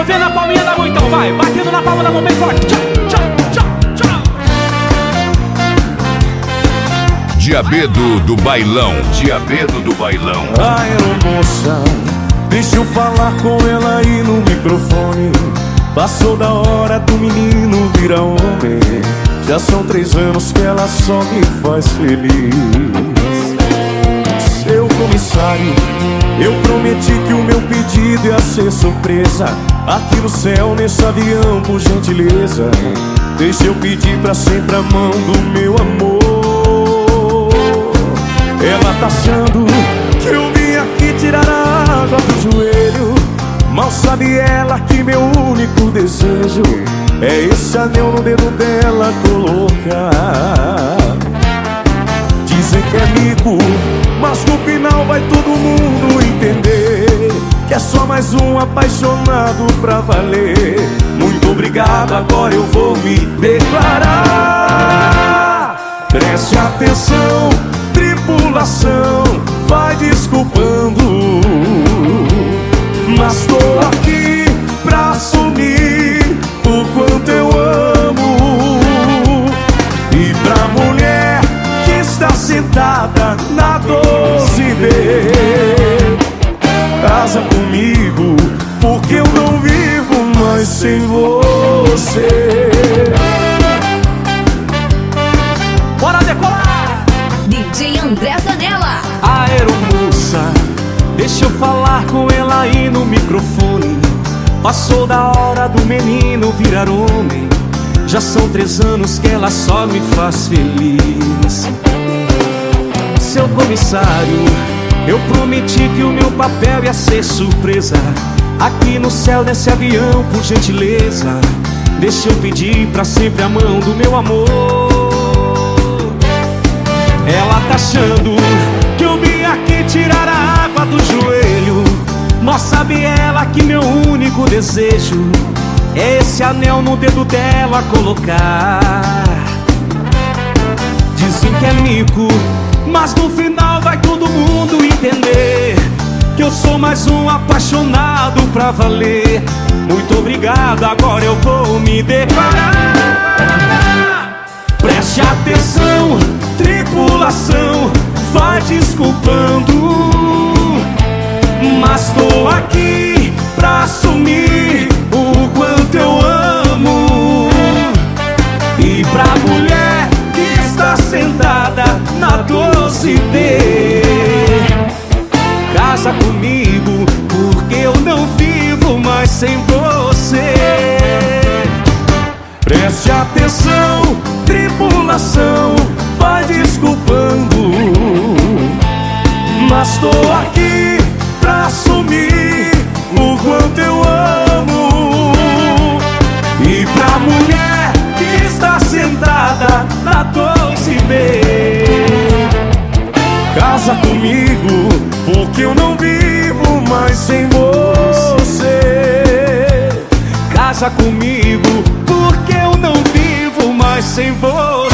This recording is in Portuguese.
vendo a palminha da mão então, vai. Batendo na palma da mão bem forte. Tchau, tchau, tchau, tchau. Diabedo do bailão. Diabedo do bailão. Aeromoça, deixa eu falar com ela aí no microfone. Passou da hora do menino virar homem. Já são 3 anos que ela só me faz feliz. Seu comissário, eu prometi que o meu pedido ia ser surpresa. Aqui no céu, nesse avião, por gentileza, deixa eu pedir pra sempre a mão do meu amor. Ela tá achando que eu vim aqui tirar a água do joelho. Mal sabe ela que meu único desejo é esse anel no dedo dela colocar. Dizem que é mico, mas no final vai todo mundo entender que é só mais um apaixonado pra valer. Muito obrigado, agora eu vou me declarar. Preste atenção, tripulação, vai desculpando, mas tô aqui pra assumir o quanto eu amo. E pra mulher que está sentada na 12B, casa comigo, porque eu não vivo mais sem você. Bora decolar! DJ André Zanella. Aeromoça, deixa eu falar com ela aí no microfone. Passou da hora do menino virar homem. Já são 3 anos que ela só me faz feliz. Seu comissário, eu prometi que o meu papel ia ser surpresa. Aqui no céu desse avião, por gentileza, deixa eu pedir pra sempre a mão do meu amor. Ela tá achando que eu vim aqui tirar a água do joelho. Mas sabe ela que meu único desejo é esse anel no dedo dela colocar. Dizem que é mico, mas no final vai todo mundo entender que eu sou mais um apaixonado pra valer. Muito obrigado, agora eu vou me declarar. Preste atenção, tripulação, vai desculpando, mas tô aqui pra assumir o quanto eu amo. E pra mulher que está sentada na 12B, casa comigo, porque eu não vivo mais sem você. Preste atenção, tripulação, vai desculpando, mas tô aqui pra assumir o quanto eu amo. E pra mulher que está sentada na 12B, casa comigo, porque eu não vivo mais sem você. Casa comigo, porque eu não vivo mais sem você.